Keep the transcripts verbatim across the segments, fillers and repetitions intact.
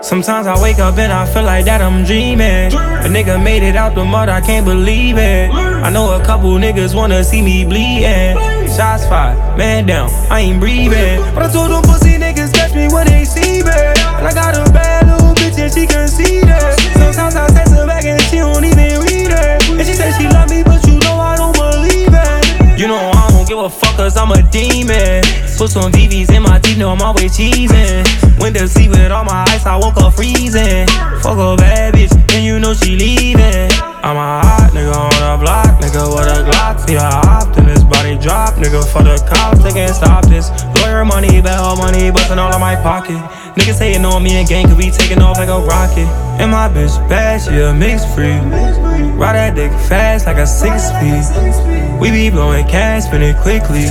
Sometimes I wake up and I feel like that I'm dreaming. A nigga made it out the mud, I can't believe it. I know a couple niggas wanna see me bleeding. Shots fired, man down, I ain't breathing. But I told them pussy niggas catch me when they see me. And I got a bad little bitch and she can see that. Sometimes I text her back and she don't even read it. And she said she love me, but you know I don't believe it. You know I don't give a fuck cause I'm a demon. Put some V Vs in my teeth, know I'm always cheesing. Went to sleep with all my ice, I woke up freezing. Fuck a bad bitch, and you know she leaving. I'm a hot nigga on the block, nigga with a Glock. See I hopped and this body drop, nigga for the cops, they can't stop this. Lawyer money, bail money, bustin' all in my pocket. Niggas hating on me and gang, cause we taking off like a rocket. And my bitch bad, she a mixed freak. Ride that dick fast like a six speed. We be blowing cash, spin it quickly.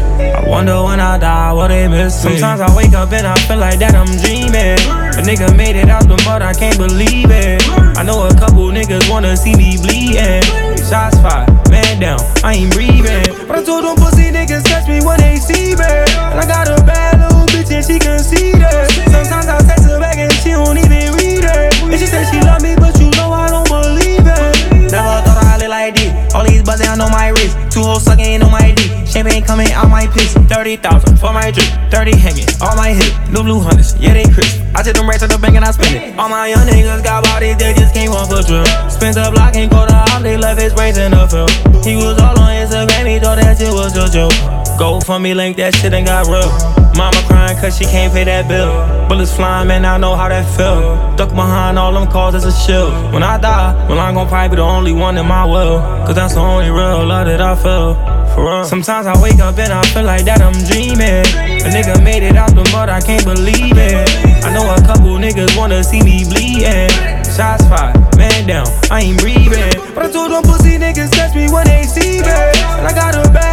I wonder when I die, what they miss me. Sometimes I wake up and I feel like that I'm dreaming. A nigga made it out the mud, I can't believe it. I know a couple niggas wanna see me bleeding. Shots fired, man down, I ain't breathing. But I told them pussy niggas catch me when they see me. And I got a bad little bitch and she can see that. Sometimes I text her back and she don't even read it. And she said she love me, but you know I don't believe it. Never thought I look like this. All these buzzing on my wrist. Two hoes sucking on my dick. Champagne coming out my piss. Thirty thousand for my drip. Thirty hanging on my hip. New blue hunters, yeah they crisp. I took them racks to the bank and I spend it. All my young niggas got bodies, they just came off a trip. Spent the block and go to hop, they left his brains in the field. He was all on Instagram, he thought that shit was a joke. Go for me, link that shit and got real. Mama crying cause she can't pay that bill. Bullets flying, man, I know how that feel. Duck behind all them calls as a shield. When I die, well I'm gon' probably be the only one in my will. Cause that's the only real love that I feel. For real. Sometimes I wake up and I feel like that I'm dreaming. A nigga made it out the mud, I can't believe it. I know a couple niggas wanna see me bleeding. Shots fired, man down, I ain't breathing. But I told them pussy niggas catch me when they see me. And I got a bad